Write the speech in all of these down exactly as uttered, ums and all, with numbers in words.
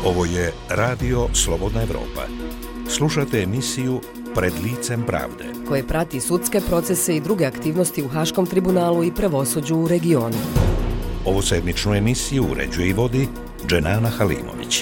Ovo je Radio Slobodna Evropa. Slušate emisiju Pred licem pravde, koje prati sudske procese i druge aktivnosti u Haškom tribunalu i pravosuđu u regionu. Ovu sedmičnu emisiju uređuje i vodi Dženana Halimović.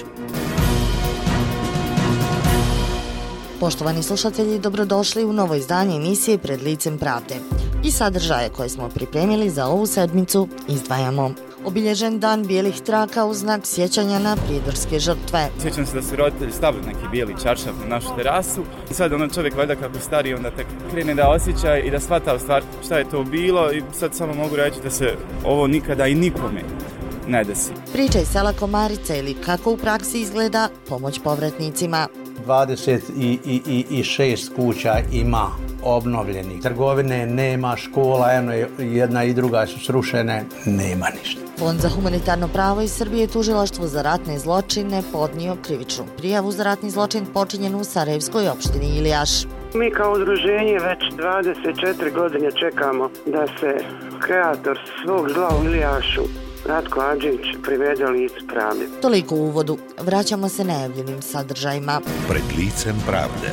Poštovani slušatelji, dobrodošli u novo izdanje emisije Pred licem pravde. I sadržaje koje smo pripremili za ovu sedmicu izdvajamo. Obilježen dan bijelih traka u znak sjećanja na prijedorske žrtve. Sjećam se da su roditelji stavili neki bijeli čaršaf na našu terasu. I sad ono čovjek valjda kako stari onda tek krene da osjeća i da shvata u stvar šta je to bilo i sad samo mogu reći da se ovo nikada i nikome ne desi. Priča iz sela Komarica ili kako u praksi izgleda pomoć povratnicima. dvadeset šest kuća ima obnovljenih. Trgovine nema, škola, eno, jedna i druga su srušene, nema ništa. Fond za humanitarno pravo iz Srbije tužilaštvo za ratne zločine podnio krivičnu prijavu za ratni zločin počinjen u Sarajevskoj opštini Ilijaš. Mi kao udruženje već dvadeset četiri godine čekamo da se kreator svog zla u Ilijašu, Ratko Adžić, privede licu pravde. Toliko u uvodu. Vraćamo se najavljenim sadržajima. Pred licem pravde.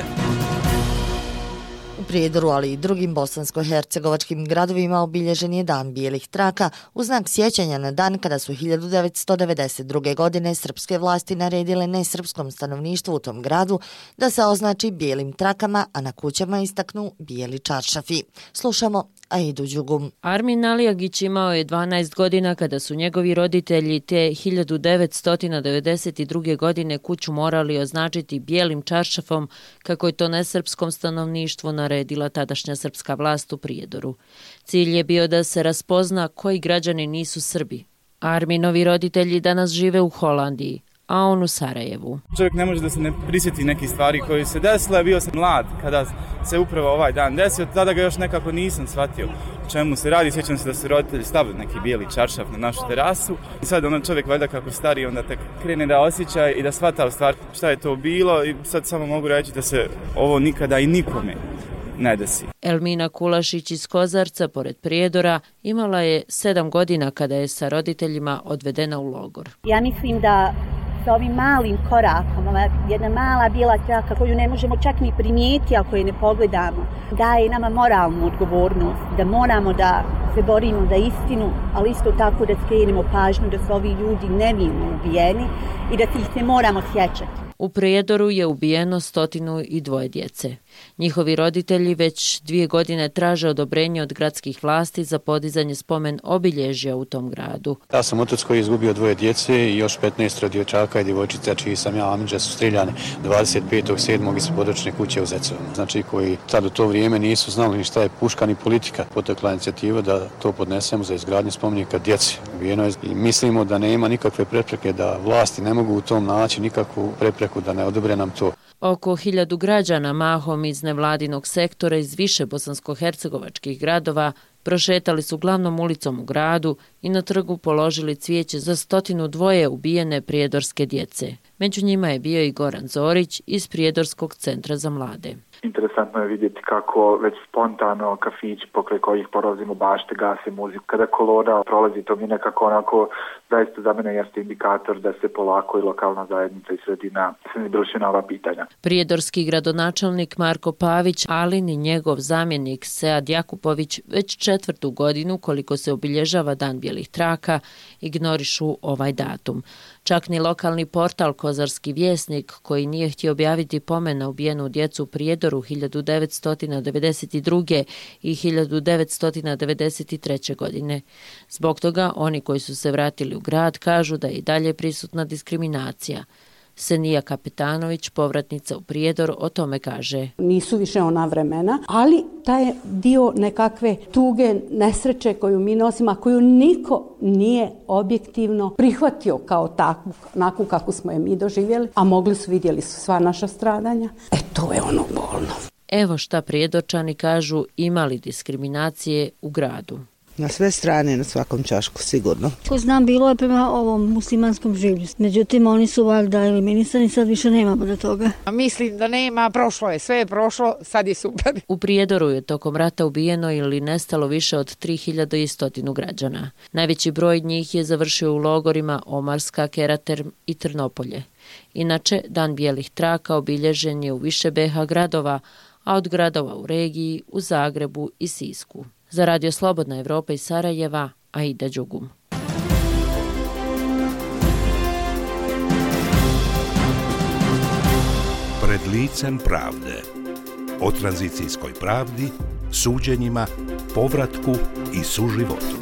U Prijedoru, ali i drugim bosansko-hercegovačkim gradovima obilježen je dan bijelih traka u znak sjećanja na dan kada su hiljadu devetsto devedeset druge. godine srpske vlasti naredile nesrpskom stanovništvu u tom gradu da se označi bijelim trakama, a na kućama istaknu bijeli čaršafi. Slušamo Aidu Đugum. Armin Alijagić imao je dvanaest godina kada su njegovi roditelji te hiljadu devetsto devedeset druge. godine kuću morali označiti bijelim čaršafom kako je to nesrpskom stanovništvu naredila tadašnja srpska vlast u Prijedoru. Cilj je bio da se raspozna koji građani nisu Srbi. Arminovi roditelji danas žive u Holandiji, a on u Sarajevu. Čovjek ne može da se ne prisjeti nekih stvari koje se desile. Bio sam mlad kada se upravo ovaj dan desio, tada ga još nekako nisam shvatio o čemu se radi. Sjećam se da su roditelji stavili neki bijeli čaršaf na našu terasu. I sad ono čovjek valjda kako stari onda tek krene da osjeća i da shvata u stvar šta je to bilo i sad samo mogu reći da se ovo nikada i nikome ne desi. Elmina Kulašić iz Kozarca, pored Prijedora, imala je sedam godina kada je sa roditeljima odvedena u logor. Ja mislim da sa ovim malim korakom, ova jedna mala bijela traka koju ne možemo čak ni primijeti ako je ne pogledamo, daje nama moralnu odgovornost, da moramo da se borimo za istinu, ali isto tako da skrenemo pažnju da su ovi ljudi nevino ubijeni i da se ih ne moramo sjećati. U Prijedoru je ubijeno stotinu i dvoje djece. Njihovi roditelji već dvije godine traže odobrenje od gradskih vlasti za podizanje spomen obilježja u tom gradu. Ja sam otac koji je izgubio dvoje djece i još petnaest dječaka i djevojčica čiji sam ja amidža su strijeljane dvadeset petog sedmog iz područne kuće u Zecovima. Znači koji tad u to vrijeme nisu znali ni šta je puška ni politika. Potekla inicijativa da to podnesemo za izgradnju spomenika djeci. Ubijeno je i mislimo da nema nikakve prepreke, da vlasti ne mogu u tom naći nikakvu prepreku da ne odobre nam to. Oko hiljadu građana, mahom iz nevladinog sektora iz više bosansko-hercegovačkih gradova, prošetali su glavnom ulicom u gradu i na trgu položili cvijeće za stotinu dvoje ubijene prijedorske djece. Među njima je bio i Goran Zorić iz Prijedorskog centra za mlade. Interesantno je vidjeti kako već spontano kafići pokraj kojih prolazimo bašte gase muziku. Kada kolona prolazi, to mi nekako onako zaista za mene jeste indikator da se polako i lokalna zajednica i sredina vrši na ova pitanja. Prijedorski gradonačelnik Marko Pavić, Alin i njegov zamjenik Sead Jakupović već četvrtu godinu koliko se obilježava dan bijelih traka ignorišu ovaj datum. Čak ni lokalni portal Kozarski vjesnik, koji nije htio objaviti pomen na ubijenu djecu u Prijedoru hiljadu devetsto devedeset druge. i hiljadu devetsto devedeset treće. godine. Zbog toga oni koji su se vratili u grad kažu da je i dalje prisutna diskriminacija. Senija Kapetanović, povratnica u Prijedor, o tome kaže. Nisu više ona vremena, ali taj dio nekakve tuge, nesreće koju mi nosimo, a koju niko nije objektivno prihvatio kao takvu, onakvu kako smo je mi doživjeli, a mogli su, vidjeli su sva naša stradanja. E, to je ono bolno. Evo šta Prijedorčani kažu, imali diskriminacije u gradu. Na sve strane, na svakom čašku, sigurno. Ko znam, bilo je prema ovom muslimanskom življu. Međutim, oni su valjda eliminisani, sad više nema do toga. Mislim da nema, prošlo je, sve je prošlo, sad je super. U Prijedoru je tokom rata ubijeno ili nestalo više od tri hiljade sto građana. Najveći broj njih je završio u logorima Omarska, Kerater i Trnopolje. Inače, Dan bijelih traka obilježen je u više be ha gradova, a od gradova u regiji, u Zagrebu i Sisku. Za Radio Slobodna Evropa iz Sarajeva, Aida Đugum. Pred licem pravde. O tranzicijskoj pravdi, suđenjima, povratku i suživotu.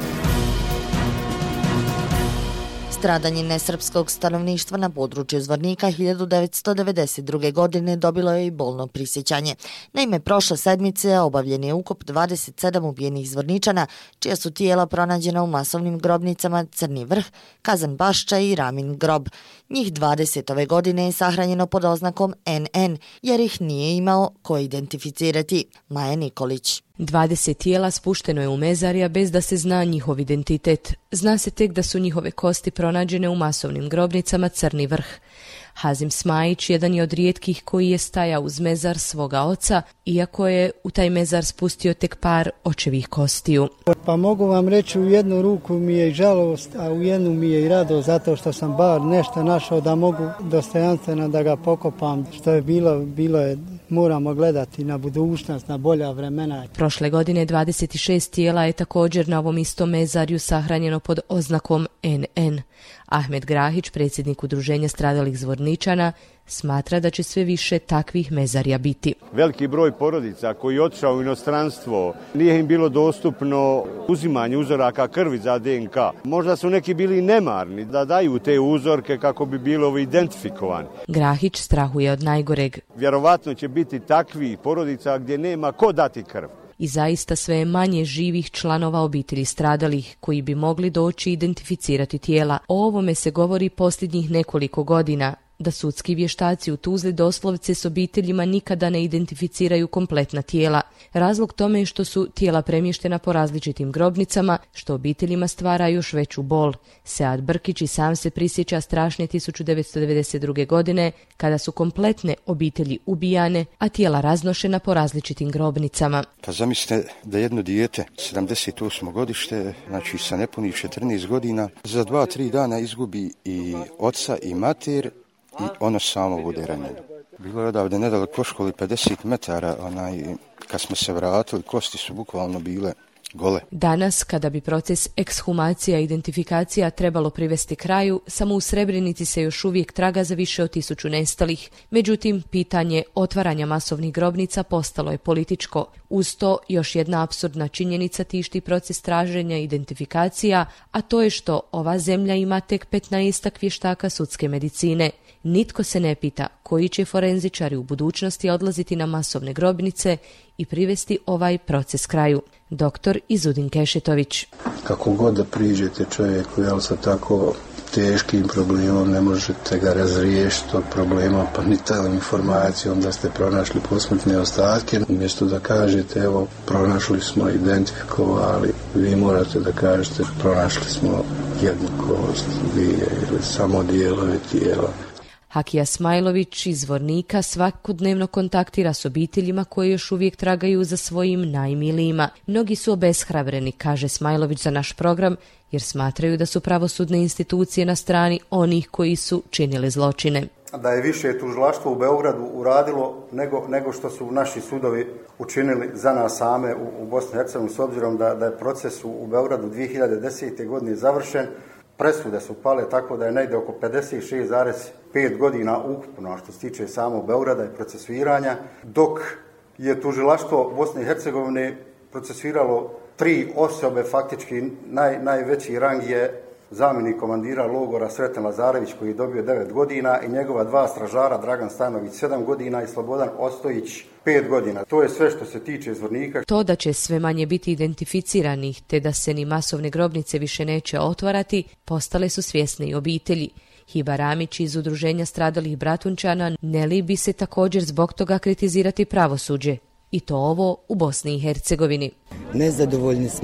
Stradanje nesrpskog stanovništva na području Zvornika hiljadu devetsto devedeset druge. godine dobilo je i bolno prisjećanje. Naime, prošle sedmice obavljen je ukop dvadeset sedam ubijenih Zvorničana, čija su tijela pronađena u masovnim grobnicama Crni vrh, Kazan Bašča i Ramin grob. Njih dvadeset ove godine je sahranjeno pod oznakom en en, jer ih nije imao ko identificirati. Maja Nikolić. dvadeset tijela spušteno je u mezarja bez da se zna njihov identitet. Zna se tek da su njihove kosti pronađene u masovnim grobnicama Crni vrh. Hazim Smajić jedan je od rijetkih koji je stajao uz mezar svoga oca, iako je u taj mezar spustio tek par očevih kostiju. Pa mogu vam reći, u jednu ruku mi je i žalost, a u jednu mi je i radost, zato što sam bar nešto našao da mogu dostojanstveno da ga pokopam. Što je bilo, bilo je, moramo gledati na budućnost, na bolja vremena. Prošle godine dvadeset šest tijela je također na ovom istom mezarju sahranjeno pod oznakom en en. Ahmed Grahić, predsjednik Udruženja stradalih Zvorničana, smatra da će sve više takvih mezarja biti. Veliki broj porodica koji je otišao u inostranstvo, nije im bilo dostupno uzimanje uzoraka krvi za de en ka. Možda su neki bili nemarni da daju te uzorke kako bi bilo identifikovani. Grahić strahuje od najgoreg. Vjerovatno će biti takvi porodica gdje nema ko dati krv. I zaista sve je manje živih članova obitelji stradalih koji bi mogli doći i identificirati tijela. O ovome se govori posljednjih nekoliko godina, da sudski vještaci u Tuzli doslovce s obiteljima nikada ne identificiraju kompletna tijela. Razlog tome je što su tijela premještena po različitim grobnicama, što obiteljima stvara još veću bol. Sead Brkić i sam se prisjeća strašne tisuću devetsto devedeset druge. godine, kada su kompletne obitelji ubijane, a tijela raznošena po različitim grobnicama. Pa zamislite da jedno dijete, sedamdeset osmo godište, znači sa nepunih četrnaest godina, za dva, tri dana izgubi i oca i mater, i ono samo bude ranjeno. Bilo je odavde nedaleko po školi pedeset metara, onaj, kad smo se vratili, kosti su bukvalno bile gole. Danas, kada bi proces ekshumacija i identifikacija trebalo privesti kraju, samo u Srebrenici se još uvijek traga za više od tisuću nestalih. Međutim, pitanje otvaranja masovnih grobnica postalo je političko. Uz to, još jedna apsurdna činjenica tišti proces traženja identifikacija, a to je što ova zemlja ima tek petnaestak vještaka sudske medicine. Nitko se ne pita koji će forenzičari u budućnosti odlaziti na masovne grobnice i privesti ovaj proces kraju. Doktor Izudin Kešetović. Kako god da priđete čovjeku, jel sa tako teškim problemom ne možete ga razriješiti tog problema, pa ni tom informacijom da ste pronašli posmrtne ostatke. Umjesto da kažete, evo, pronašli smo, identifikovali, vi morate da kažete, pronašli smo jednu kost, dvije ili samo dijelove tijela. Hakija Smajlović iz Zvornika svakodnevno kontaktira s obiteljima koje još uvijek tragaju za svojim najmilijima. Mnogi su obeshrabreni, kaže Smajlović za naš program, jer smatraju da su pravosudne institucije na strani onih koji su činili zločine. Da je više tužilaštvo u Beogradu uradilo nego, nego što su naši sudovi učinili za nas same u, u Bosni i Hercegovini, s obzirom da, da je proces u, u Beogradu dvije hiljade desete. godine završen. Presude su pale tako da je negdje oko pedeset šest zarez pet godina ukupno što se tiče samog Beograda i procesuiranja, dok je tužilaštvo Bosne i Hercegovine procesuiralo tri osobe, faktički naj, najveći rang je zamjenik komandira logora Sreten Lazarević koji je dobio devet godina i njegova dva stražara Dragan Stanović sedam godina i Slobodan Ostojić pet godina. To je sve što se tiče Zvornika. To da će sve manje biti identificiranih te da se ni masovne grobnice više neće otvarati, postale su svjesne i obitelji. Hiba Ramić iz Udruženja stradalih Bratunčana ne libi se također zbog toga kritizirati pravosuđe. I to ovo u Bosni i Hercegovini. Nezadovoljni smo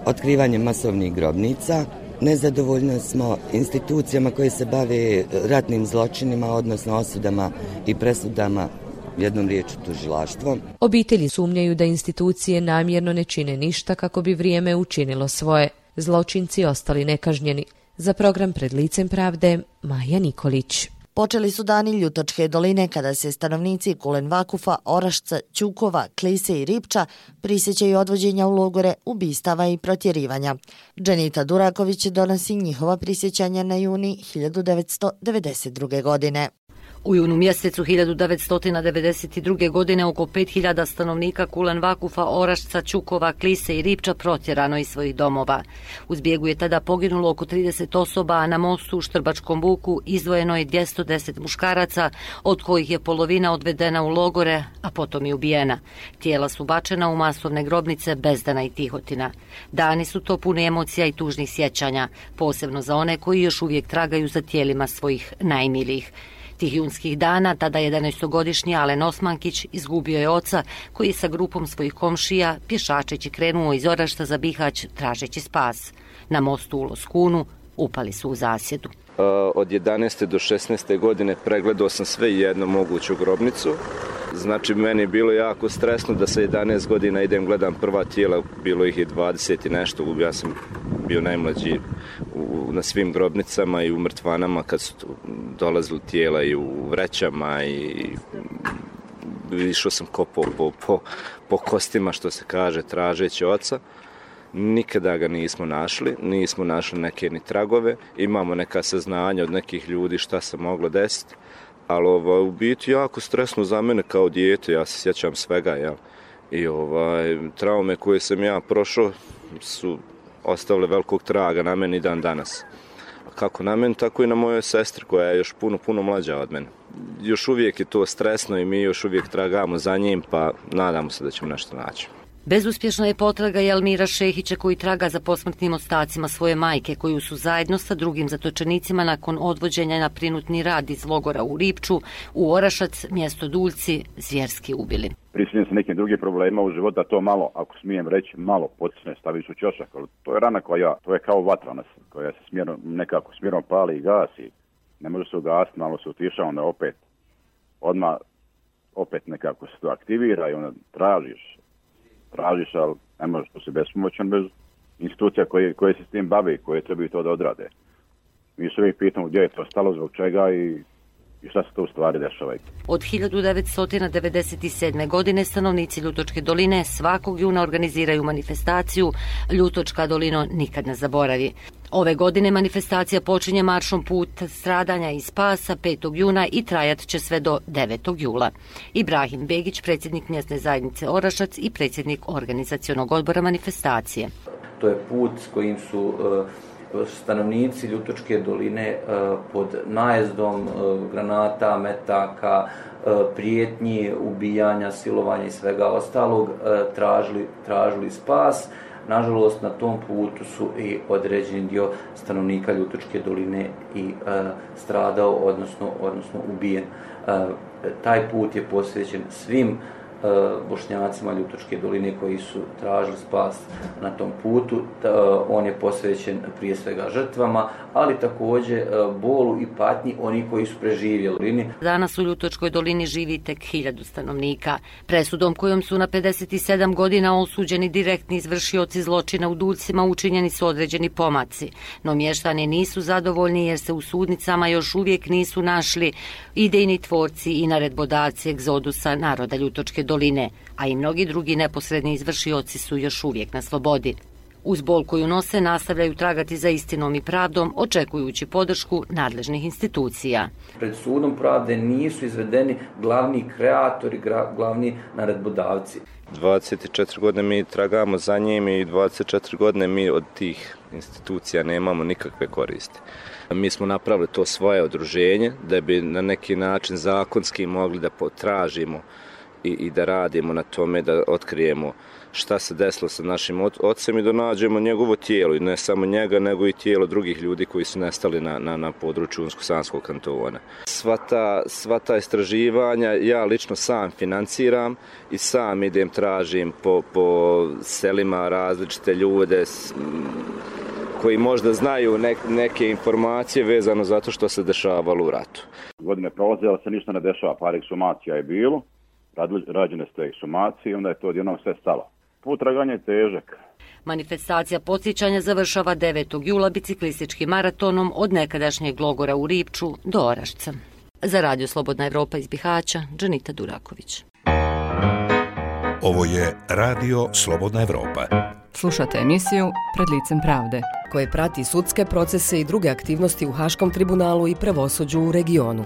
otkrivanjem masovnih grobnica. Nezadovoljni smo institucijama koje se bave ratnim zločinima, odnosno osudama i presudama, jednom riječu tužilaštvom. Obitelji sumnjaju da institucije namjerno ne čine ništa kako bi vrijeme učinilo svoje. Zločinci ostali nekažnjeni. Za program Pred licem pravde, Maja Nikolić. Počeli su dani Ljutočke doline kada se stanovnici Kulen Vakufa, Orašca, Ćukova, Klise i Ripča prisjećaju odvođenja u logore, ubistava i protjerivanja. Dženita Duraković donosi njihova prisjećanja na juni hiljadu devetsto devedeset druge. godine. U junu mjesecu hiljadu devetsto devedeset druge. godine oko pet hiljada stanovnika Kulen Vakufa, Orašca, Ćukova, Klise i Ripča protjerano iz svojih domova. U zbjegu je tada poginulo oko trideset osoba, a na mostu u Štrbačkom buku izdvojeno je dvjesto deset muškaraca, od kojih je polovina odvedena u logore, a potom i ubijena. Tijela su bačena u masovne grobnice Bezdana i Tihotina. Dani su to puni emocija i tužnih sjećanja, posebno za one koji još uvijek tragaju za tijelima svojih najmilijih. Tih junskih dana, tada jedanaestogodišnji Alen Osmankić izgubio je oca koji je sa grupom svojih komšija pješačeći krenuo iz Orašta za Bihać tražeći spas. Na mostu u Loskunu upali su u zasjedu. Od jedanaeste do šesnaeste godine pregledao sam sve jednu moguću grobnicu. Znači, meni je bilo jako stresno da sa jedanaest godina idem gledam prva tijela, bilo ih je dvadeset i nešto, ja sam bio najmlađi u, na svim grobnicama i u mrtvanama kad su dolazili tijela i u vrećama i išao sam kopao po, po, po kostima, što se kaže, tražeći oca. Nikada ga nismo našli, nismo našli neke ni tragove, imamo neka saznanja od nekih ljudi šta se moglo desiti, ali ovaj, u biti jako stresno za mene kao dijete, ja se sjećam svega, jel? I ovaj, traume koje sam ja prošao su ostavile velikog traga na meni dan danas. Kako na meni, tako i na mojoj sestri koja je još puno, puno mlađa od mene. Još uvijek je to stresno i mi još uvijek tragamo za njim, pa nadamo se da ćemo nešto naći. Bezuspješna je potraga Jelmira Šehića koji traga za posmrtnim ostacima svoje majke koju su zajedno sa drugim zatočenicima nakon odvođenja na prinutni rad iz logora u Ripču, u Orašac, mjesto Duljci, zvjerski ubili. Prisiljen sam nekim drugim problema u života, to malo, ako smijem reći, malo potisne staviš u ćošak, ali to je rana koja, to je kao vatra koja se smjerno, nekako smjerno pali i gasi. Ne može se ugasiti, malo se utiša, onda opet, odmah, opet nekako se to aktivira i onda tražiš. tražiš, ali ne možeš, to si bespomoćan bez institucija koje, koje se s tim bavi, koje trebaju to da odrade. Mi se uvijek pitamo gdje je to stalo, zbog čega i, i šta se to u stvari dešava. Od hiljadu devetsto devedeset sedme. godine stanovnici Ljutočke doline svakog juna organiziraju manifestaciju Ljutočka dolino nikad ne zaboravi. Ove godine manifestacija počinje maršom Put stradanja i spasa petog juna i trajat će sve do devetog jula. Ibrahim Begić, predsjednik mjesne zajednice Orašac i predsjednik organizacionog odbora manifestacije. To je put s kojim su uh, stanovnici Ljutočke doline uh, pod najezdom uh, granata, metaka, uh, prijetnji, ubijanja, silovanja i svega ostalog uh, tražili, tražili spas. Nažalost, na tom putu su i određeni dio stanovnika Ljutočke doline i e, stradao, odnosno, odnosno ubijen. E, taj put je posvećen svim e, Bošnjacima Ljutočke doline koji su tražili spas na tom putu. Ta, e, on je posvećen prije svega žrtvama, ali također e, bolu i patnji oni koji su preživjeli. Danas u Ljutočkoj dolini živi tek hiljadu stanovnika. Presudom kojom su na pedeset sedam godina osuđeni direktni izvršioci zločina u Duljcima učinjeni su određeni pomaci. No mještani nisu zadovoljni jer se u sudnicama još uvijek nisu našli idejni tvorci i naredbodavci egzodusa naroda Ljutočke doline, a i mnogi drugi neposredni izvršioci su još uvijek na slobodi. Uz bol koju nose nastavljaju tragati za istinom i pravdom, očekujući podršku nadležnih institucija. Pred sudom pravde nisu izvedeni glavni kreatori, glavni naredbodavci. dvadeset četiri godine mi tragamo za njim i dvadeset četiri godine mi od tih institucija nemamo nikakve koristi. Mi smo napravili to svoje udruženje da bi na neki način zakonski mogli da potražimo i, i da radimo na tome da otkrijemo šta se desilo sa našim ocem i da nađemo njegovo tijelo, i ne samo njega, nego i tijelo drugih ljudi koji su nestali na, na, na području Unsko-Sanskog kantona. Sva ta, sva ta istraživanja ja lično sam financiram i sam idem, tražim po, po selima različite ljude koji možda znaju nek, neke informacije vezano zato što se dešavalo u ratu. Godine prolaze, ali se ništa ne dešava, par eksumacija je bilo, rađene su te eksumacije i onda je to odjednom sve stalo. Put traganja je težak. Manifestacija podsjećanja završava devetog jula biciklističkim maratonom od nekadašnjeg logora u Ripču do Orašca. Za Radio Slobodna Evropa iz Bihaća, Džanita Duraković. Ovo je Radio Slobodna Evropa. Slušate emisiju Pred licem pravde, koje prati sudske procese i druge aktivnosti u Haškom tribunalu i pravosuđu u regionu.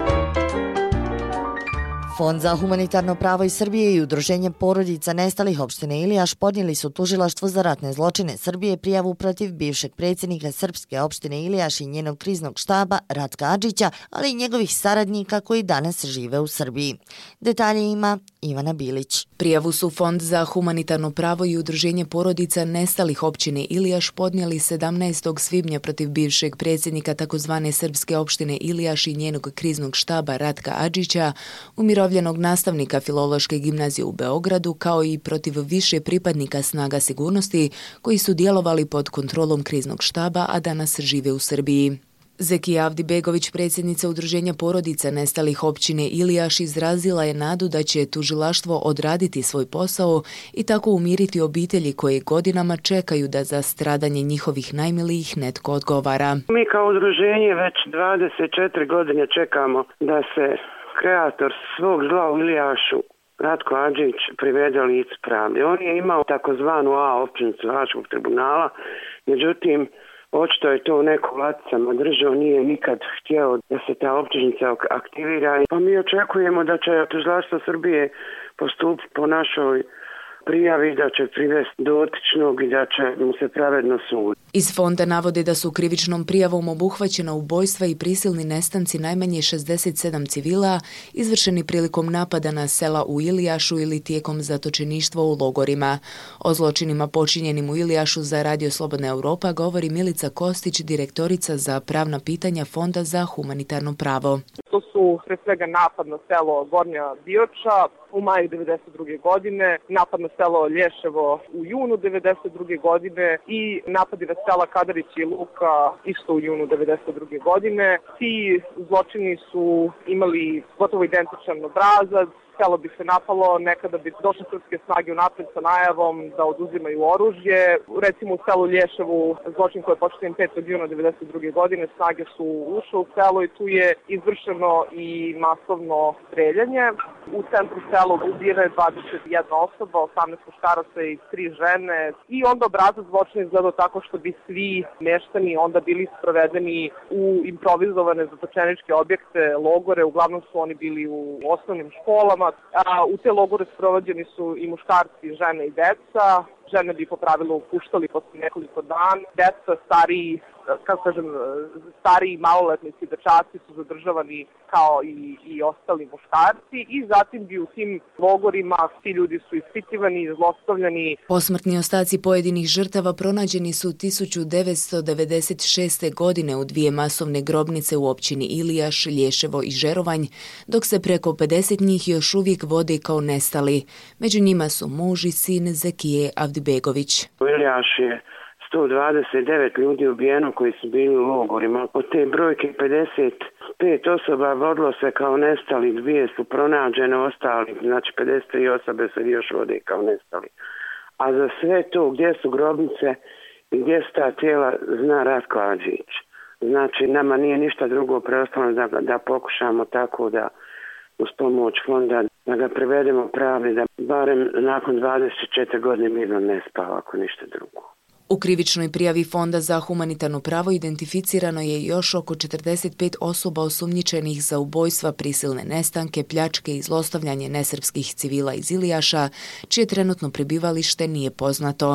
Fond za humanitarno pravo iz Srbije i Udruženje porodica nestalih opštine Ilijaš podnijeli su tužilaštvu za ratne zločine Srbije prijavu protiv bivšeg predsjednika srpske opštine Ilijaš i njenog kriznog štaba Ratka Adžića, ali i njegovih saradnika koji danas žive u Srbiji. Detalje ima Ivana Bilić. Prijavu su Fond za humanitarno pravo i Udruženje porodica nestalih opštine Ilijaš podnijeli sedamnaestog svibnja protiv bivšeg predsjednika takozvane srpske opštine Ilijaš i njenog kriznog štaba Ratka Adžića, umirovljenog nastavnika Filološke gimnazije u Beogradu, kao i protiv više pripadnika snaga sigurnosti koji su djelovali pod kontrolom kriznog štaba, a danas žive u Srbiji. Zekija Avdibegović, predsjednica Udruženja porodica nestalih općine Ilijaš, izrazila je nadu da će tužilaštvo odraditi svoj posao i tako umiriti obitelji koje godinama čekaju da za stradanje njihovih najmilijih netko odgovara. Mi kao udruženje već dvadeset četiri godine čekamo da se kreator svog zla u Ilijašu, Ratko Adžić, privede licu pravde. On je imao takozvanu A općinicu Haškog tribunala, međutim, očito je to neko u laticama držao, nije nikad htjeo da se ta optužnica aktivira. Pa mi očekujemo da će tužilaštvo Srbije postupiti po našoj prijavi, da će privesti dotičnog i da će mu se pravedno suditi. Iz fonda navode da su krivičnom prijavom obuhvaćena ubojstva i prisilni nestanci najmanje šezdeset sedam civila izvršeni prilikom napada na sela u Ilijašu ili tijekom zatočeništva u logorima. O zločinima počinjenim u Ilijašu za Radio Slobodna Evropa govori Milica Kostić, direktorica za pravna pitanja Fonda za humanitarno pravo. To su pre svega napad na selo Gornja Bioča u maju devedeset druge godine, napad na selo Lješevo u junu devedeset druge godine i napadi na sela Kadarić i Luka isto u junu devedeset druge godine. Ti zločini su imali gotovo identičan obrazac. Selo bi se napalo, nekada bi došle srpske snage unapred sa najavom da oduzimaju oružje. Recimo u selu Lješevu, zločin koji je počinjen petog juna devedeset druge godine, snage su ušle u selo i tu je izvršeno i masovno streljanje. U centru sela ubijena je dvadeset jedna osoba, osamnaest muškaraca i tri žene. I onda obrazac zločina izgledao tako što bi svi meštani onda bili sprovedeni u improvizovane zatočeničke objekte, logore. Uglavnom su oni bili u osnovnim školama. A u te logore sprovođeni su i muškarci, žene i deca. Žene bi po pravilu puštali posle nekoliko dana. Deca, stariji, kako kažem, stariji maloletnici, dečaci su zadržavani kao i, i ostali muškarci i zatim bi u tim logorima ti ljudi su ispitivani, zlostavljani. Posmrtni ostaci pojedinih žrtava pronađeni su tisuću devetsto devedeset šeste. godine u dvije masovne grobnice u općini Ilijaš, Lješevo i Žerovanj, dok se preko pedeset njih još uvijek vode kao nestali. Među njima su muž i sin Zekije Avdibegović. U Ilijaš je sto dvadeset devet ljudi ubijeno koji su bili u logorima. Od te brojke pedeset pet osoba vodilo se kao nestali, dvije su pronađene, ostali, znači pedeset tri osobe se još vode kao nestali. A za sve to gdje su grobnice i gdje su ta tijela zna Ratko Adžić. Znači nama nije ništa drugo preostalo da, da pokušamo tako da uz pomoć fonda da ga privedemo pravdi, da barem nakon dvadeset četiri godine mirno ne spava ako ništa drugo. U krivičnoj prijavi Fonda za humanitarno pravo identificirano je još oko četrdeset pet osoba osumnjičenih za ubojstva, prisilne nestanke, pljačke i zlostavljanje nesrpskih civila iz Ilijaša, čije trenutno prebivalište nije poznato.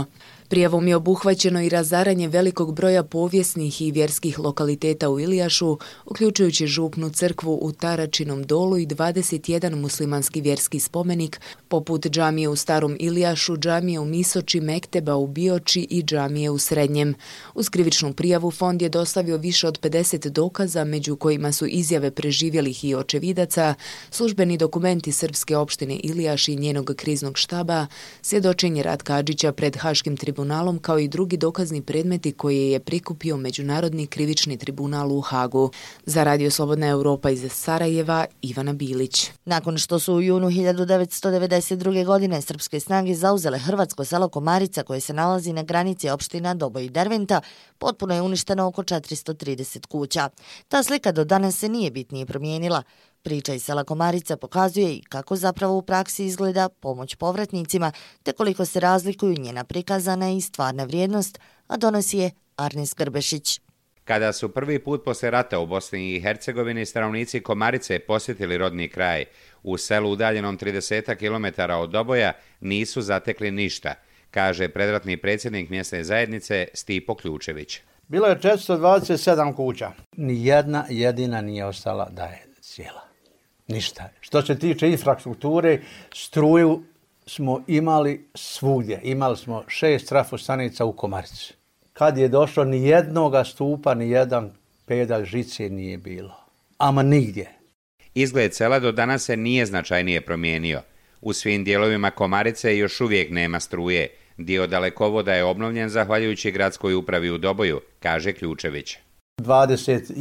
Prijavom je obuhvaćeno i razaranje velikog broja povijesnih i vjerskih lokaliteta u Ilijašu, uključujući župnu crkvu u Taračinom dolu i dvadeset jedan muslimanski vjerski spomenik, poput džamije u Starom Ilijašu, džamije u Misoči, Mekteba u Bioči i džamije u Srednjem. Uz krivičnu prijavu fond je dostavio više od pedeset dokaza, među kojima su izjave preživjelih i očevidaca, službeni dokumenti srpske opštine Ilijaš i njenog kriznog štaba, svjedočenje Ratka Adžića pred Haškim tribunalom, kao i drugi dokazni predmeti koje je prikupio Međunarodni krivični tribunal u Hagu. Za Radio Slobodna Europa iz Sarajeva, Ivana Bilić. Nakon što su u junu hiljadu devetsto devedeset druge. godine srpske snage zauzele hrvatsko selo Komarica, koje se nalazi na granici opština Doboj i Derventa, potpuno je uništeno oko četiristo trideset kuća. Ta slika do danas se nije bitnije promijenila. Priča iz sela Komarica pokazuje i kako zapravo u praksi izgleda pomoć povratnicima, te koliko se razlikuju njena prikazana i stvarna vrijednost, a donosi je Arnis Grbešić. Kada su prvi put posle rata u Bosni i Hercegovini stanovnici Komarice posjetili rodni kraj, u selu udaljenom trideset kilometara od Doboja nisu zatekli ništa, kaže predratni predsjednik mjesne zajednice Stipo Ključević. Bilo je četiristo dvadeset sedam kuća. Nijedna jedina nije ostala da je cijela. Ništa. Što se tiče infrastrukture, struju smo imali svugdje. Imali smo šest trafostanica u Komarici. Kad je došlo, ni jednoga stupa, ni jedan pedalj žice nije bilo. Ama nigdje. Izgled sela do danas se nije značajnije promijenio. U svim dijelovima Komarice još uvijek nema struje. Dio dalekovoda je obnovljen zahvaljujući gradskoj upravi u Doboju, kaže Ključević. dvadeset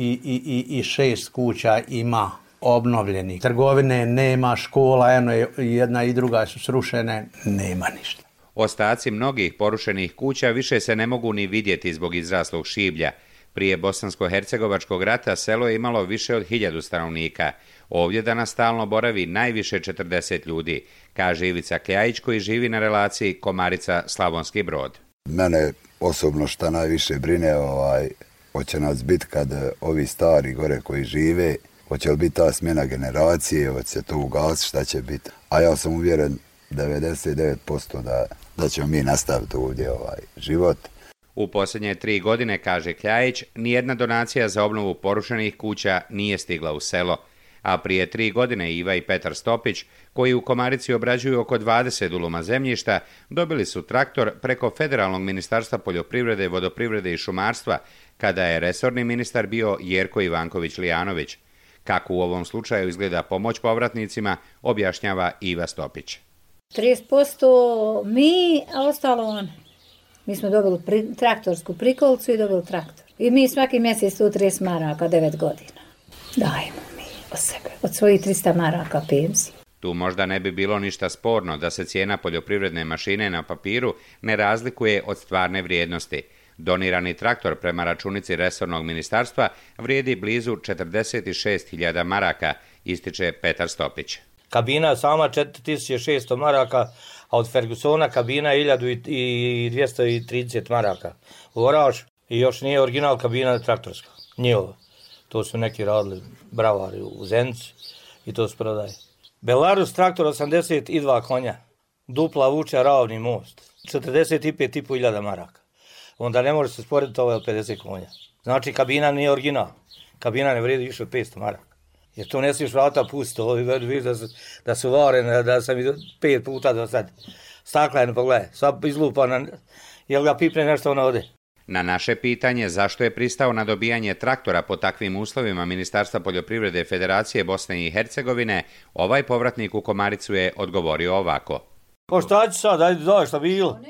šest kuća ima obnovljenih. Trgovine nema, škola, eno jedna i druga su srušene, nema ništa. Ostaci mnogih porušenih kuća više se ne mogu ni vidjeti zbog izraslog šiblja. Prije Bosansko-hercegovačkog rata selo je imalo više od hiljadu stanovnika. Ovdje danas stalno boravi najviše četrdeset ljudi, kaže Ivica Kljajić koji živi na relaciji Komarica-Slavonski Brod. Mene osobno šta najviše brine, ovaj, hoće nas biti kad ovi stari gore koji žive, hoće li biti ta smjena generacije, hoće se to ugasiti, šta će biti. A ja sam uvjeren devedeset devet posto da, da ćemo mi nastaviti ovdje ovaj život. U posljednje tri godine, kaže Kljajić, nijedna donacija za obnovu porušenih kuća nije stigla u selo, a prije tri godine Iva i Petar Stopić, koji u Komarici obrađuju oko dvadeset duluma zemljišta, dobili su traktor preko Federalnog ministarstva poljoprivrede, vodoprivrede i šumarstva, kada je resorni ministar bio Jerko Ivanković-Lijanović. Kako u ovom slučaju izgleda pomoć povratnicima, objašnjava Iva Stopić. trideset posto mi, a ostalo on. Mi smo dobili pri, traktorsku prikolcu i dobili traktor. I mi svaki mjesec sto trideset maraka, devet godina. Dajemo mi od sebe, od svojih tristo maraka penzije. Tu možda ne bi bilo ništa sporno da se cijena poljoprivredne mašine na papiru ne razlikuje od stvarne vrijednosti. Donirani traktor prema računici resornog ministarstva vrijedi blizu četrdeset šest hiljada maraka, ističe Petar Stopić. Kabina sama četiri tisuće šesto maraka, a od Fergusona kabina hiljadu dvjesto trideset maraka. U Oraš i još nije original kabina traktorska, njihova. To su neki radili bravari u Zenici i to se prodaje. Belarus traktor osamdeset dva konja, dupla vuča ravni most, četrdeset pet i pol hiljada maraka. Onda ne može se sporediti ovo od pedeset konja. Znači kabina nije original, kabina ne vrijedi više od petsto maraka. Jer to ne smiješ vrata pustiti, ovi vidiš da, da su varene, da sam pet puta do sad. Staklene, pogledaj, sva izlupana, jel ga pipne nešto ono ode. Na naše pitanje zašto je pristao na dobijanje traktora po takvim uslovima Ministarstva poljoprivrede Federacije Bosne i Hercegovine, ovaj povratnik u Komaricu je odgovorio ovako. Pa šta ću sad, ajde, daj šta bilo.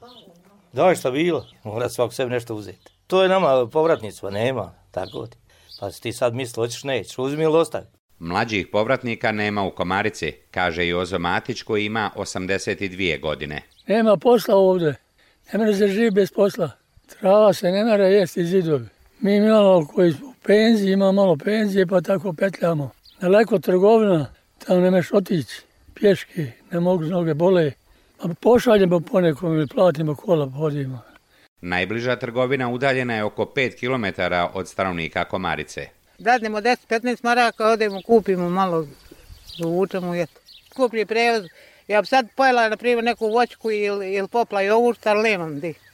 Daj šta bilo, mora svak sebi nešto uzeti. To je nama povratnicima, nema, tako ti. Pa ti sad misli, hoćeš nećeš, uzmi ili ostavi. Mlađih povratnika nema u Komarici, kaže Jozo Matić koji ima osamdeset dvije godine. Nema posla ovdje, ne može se živi bez posla. Trava se ne mora jesti zidovi. Mi imamo koji smo u penziji, imamo malo penzije pa tako petljamo. Daleko trgovina, tamo ne meš otići, pješke, ne mogu noge bole. Pa pošaljemo ponekom ili platimo kola, podimo. Najbliža trgovina udaljena je oko pet kilometara od stanovnika Komarice. Dadnemo deset do petnaest maraka, odemo, kupimo malo, dovučemo i eto. Skuplji prevoz. Ja bi sad pojela, na primjer, neku voćku ili, ili popla jogurt, ali nemam di.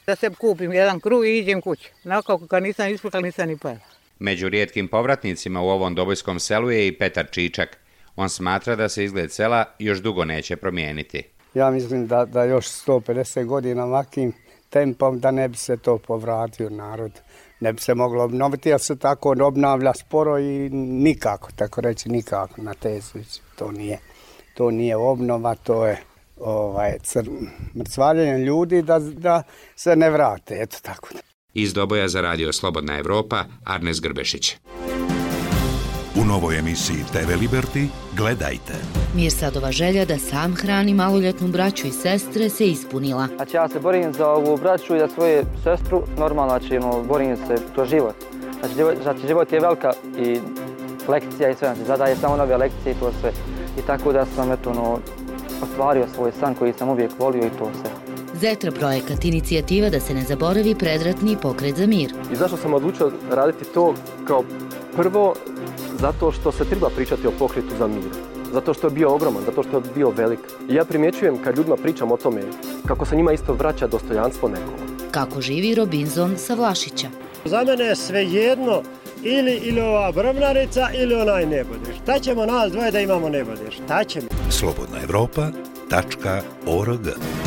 Da se kupim jedan kruh i idem kući. Nakon kad nisam ispukala, nisam ni pojela. Među rijetkim povratnicima u ovom dobojskom selu je i Petar Čičak. On smatra da se izgled sela još dugo neće promijeniti. Ja mislim da, da još sto pedeset godina ovakvim tempom da ne bi se to povratio narod. Ne bi se moglo obnoviti, jer se tako obnavlja sporo i nikako, tako reći nikako na Teslić. To nije, to nije obnova, to je ovaj, cr, mrcvaljenje ljudi da, da se ne vrate, eto tako. Iz Doboja za radio Slobodna Evropa, Arnes Grbešić. U novoj emisiji te ve Liberty gledajte. Mirsadova želja da sam hrani maloljetnu braću i sestre se ispunila. Znači ja se borim za ovu braću i za svoju sestru, normalno znači no, borim se, to život. Znači život, znači život je velika i lekcija i sve, znači zadaje samo nove lekcije i to sve. I tako da sam eto no, ostvario svoj san koji sam uvijek volio i to sve. Zetra projekat, inicijativa da se ne zaboravi predratni pokret za mir. I zašto sam odlučio raditi to kao prvo? Zato što se treba pričati o pokretu za mir. Zato što je bio ogroman, zato što je bio velik. I ja primjećujem kad ljudima pričam o tome kako se njima isto vraća dostojanstvo nekoga. Kako živi Robinzon sa Vlašića. Za mene je svejedno ili, ili ova brvnarica ili onaj nebodeš. Šta ćemo nas dvoje da imamo nebodeš? Šta ćemo? Slobodna Evropa tačka org.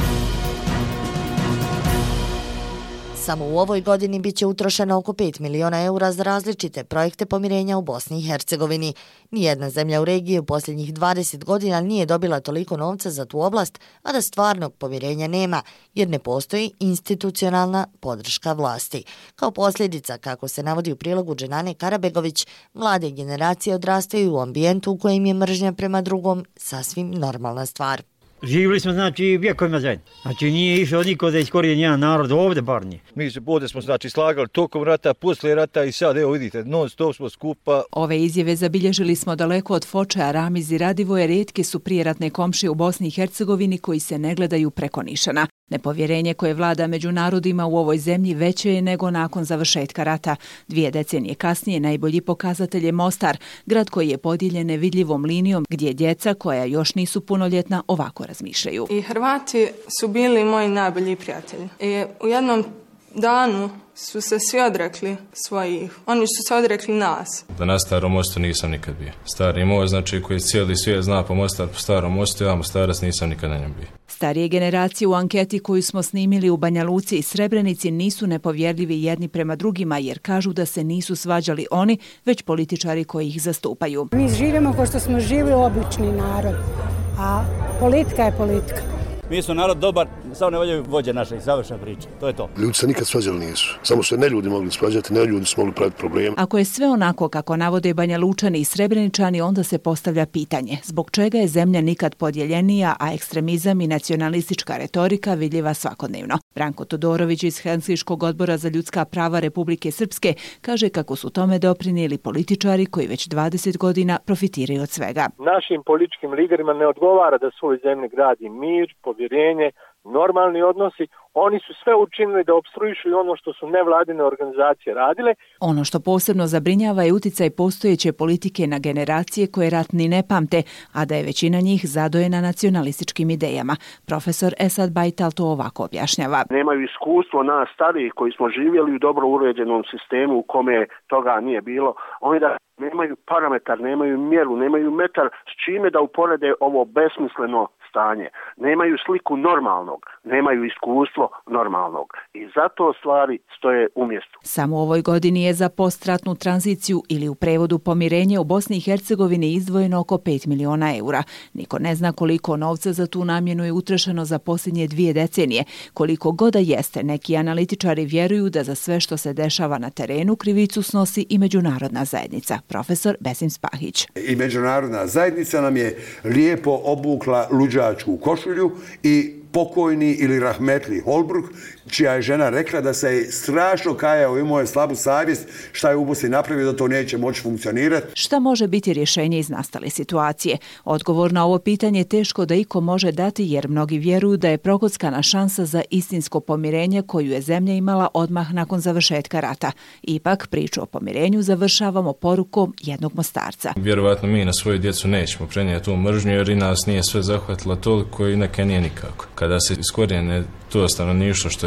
Samo u ovoj godini bit će utrošeno oko pet miliona eura za različite projekte pomirenja u Bosni i Hercegovini. Nijedna zemlja u regiji u posljednjih dvadeset godina nije dobila toliko novca za tu oblast, a da stvarnog pomirenja nema, jer ne postoji institucionalna podrška vlasti. Kao posljedica, kako se navodi u prilogu Dženane Karabegović, mlade generacije odrastaju u ambijentu u kojem je mržnja prema drugom sasvim normalna stvar. Živjeli smo, znači, vjekovima zajedno. Znači, nije išao niko da iskorije njen narod, ovdje bar nije. Mi se ovdje smo, znači, slagali tokom rata, poslije rata i sad, evo vidite, non stop smo skupa. Ove izjave zabilježili smo daleko od Foče, a Ramiz i Radivoje rijetke su prijeratne komšije u Bosni i Hercegovini koji se ne gledaju preko nišana. Nepovjerenje koje vlada među narodima u ovoj zemlji veće je nego nakon završetka rata. Dvije decenije kasnije najbolji pokazatelj je Mostar, grad koji je podijeljen nevidljivom linijom gdje djeca koja još nisu punoljetna ovako razmišljaju. I Hrvati su bili moji najbolji prijatelji. I u jednom danu su se svi odrekli svojih, oni su se odrekli nas. Da na Starom mostu nisam nikad bio. Stari most, znači koji cijeli svijet zna po Mostar po Starom mostu, ja Mostarac nisam nikad na njem bio. Starije generacije u anketi koju smo snimili u Banja Luci i Srebrenici nisu nepovjerljivi jedni prema drugima jer kažu da se nisu svađali oni, već političari koji ih zastupaju. Mi živimo kao što smo živjeli obični narod, a politika je politika. Mi smo narod dobar, samo ne voljaju vođe naše, savršena priča, to je to. Ljudi se nikad svađali nisu, samo se ne ljudi mogli svađati, ne ljudi su mogli praviti probleme. Ako je sve onako kako navode Banja Lučani i Srebreničani, onda se postavlja pitanje zbog čega je zemlja nikad podjeljenija, a ekstremizam i nacionalistička retorika vidljiva svakodnevno. Branko Todorović iz Helsinškog odbora za ljudska prava Republike Srpske kaže kako su tome doprinijeli političari koji već dvadeset godina profitiraju od svega. Našim političkim liderima ne odgovara da svoj zemlji gradi mir, povjerenje, normalni odnosi. Oni su sve učinili da opstruišu i ono što su nevladine organizacije radile. Ono što posebno zabrinjava je uticaj postojeće politike na generacije koje rat ni ne pamte, a da je većina njih zadojena nacionalističkim idejama. Profesor Esad Bajtal to ovako objašnjava. Nemaju iskustvo nas starijih koji smo živjeli u dobro uređenom sistemu u kome toga nije bilo. Oni da nemaju parametar, nemaju mjeru, nemaju metar s čime da uporede ovo besmisleno stanje. Nemaju sliku normalnog, nemaju iskustvo normalnog i zato stvari stoje u mjestu. Samo u ovoj godini je za postratnu tranziciju ili u prevodu pomirenje u Bosni i Hercegovini izdvojeno oko pet miliona eura. Niko ne zna koliko novca za tu namjenu je utrošeno za posljednje dvije decenije. Koliko goda jeste, neki analitičari vjeruju da za sve što se dešava na terenu krivicu snosi i međunarodna zajednica. Profesor Besim Spahić. I međunarodna zajednica nam je lijepo obukla luđačku košulju i pokojni ili rahmetli Holbruk, čija je žena rekla da se je strašno kajao, imao je slabu savjest šta je u Bosni napravio da to neće moći funkcionirati. Šta može biti rješenje iz nastale situacije? Odgovor na ovo pitanje je teško da iko može dati jer mnogi vjeruju da je prokockana šansa za istinsko pomirenje koju je zemlja imala odmah nakon završetka rata. Ipak priču o pomirenju završavamo porukom jednog Mostarca. Vjerovatno mi na svoju djecu nećemo prenijeti tu mržnju jer i nas nije sve zahvatilo toliko i neke nije nikako. Kada se iskorijene to stanovništvo što je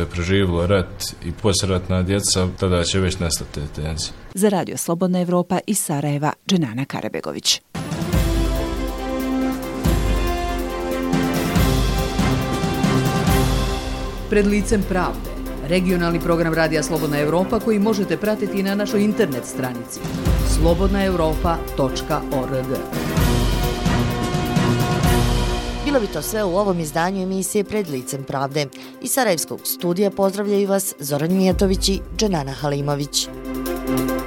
preživjelo rat i posratna djeca, tada će već nestati te tenzije. Za Radio Slobodna Evropa iz Sarajeva, Dženana Karabegović. Pred licem pravde, regionalni program Radija Slobodna Evropa koji možete pratiti na našoj internet stranici slobodna europa tačka org. Bilo bi to sve u ovom izdanju emisije Pred licem pravde. Iz Sarajevskog studija pozdravljaju vas Zoran Mijatović i Dženana Halimović.